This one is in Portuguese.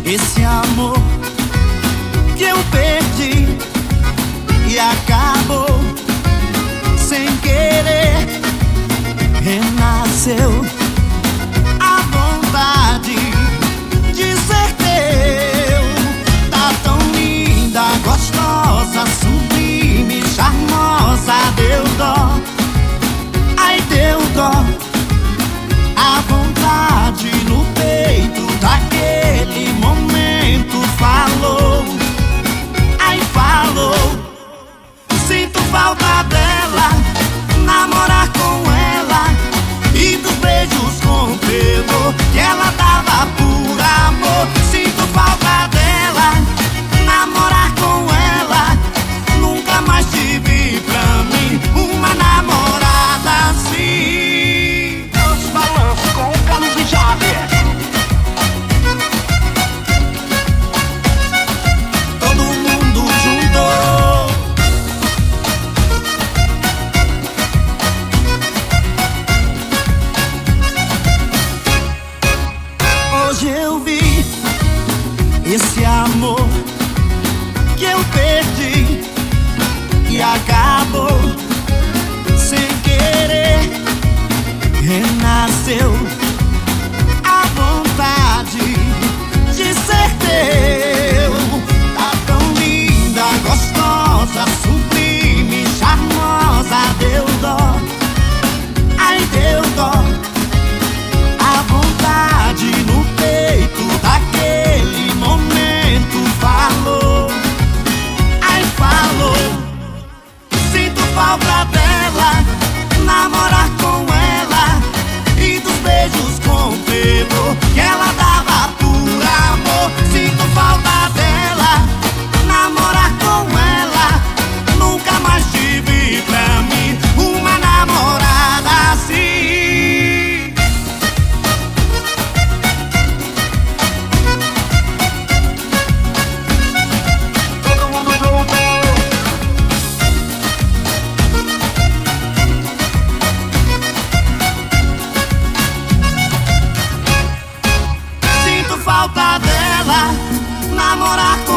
Esse amor que eu perdi e acabou sem querer, renasceu a vontade de ser teu. Tá tão linda, gostosa, sublime, charmosa. Deu dó, ai deu dó. A vontade no peito daquele momento falou, ai falou. Sinto falta dela, namorar com ela e dos beijos com pelo que ela dava por amor. Sinto falta dela, namorar com ela. Nunca mais tive pra mim uma namorada assim. Os balanços com o Carlos e Jader. Todo mundo juntou. Hoje eu vi esse amor que eu perdi e acabou sem querer, renasceu a vontade de ser teu. Tá tão linda, gostosa, sublime, charmosa. Deu dó, ai deu dó. A vontade no peito daquele momento falou, ai falou. Sinto falta dela, namorar com ela e dos beijos com pelo que ela dava por amor. Sinto falta dela, namorar com ela. Nunca mais tive pra mim uma namorada assim. Todo mundo junto. Sinto falta dela, namorar com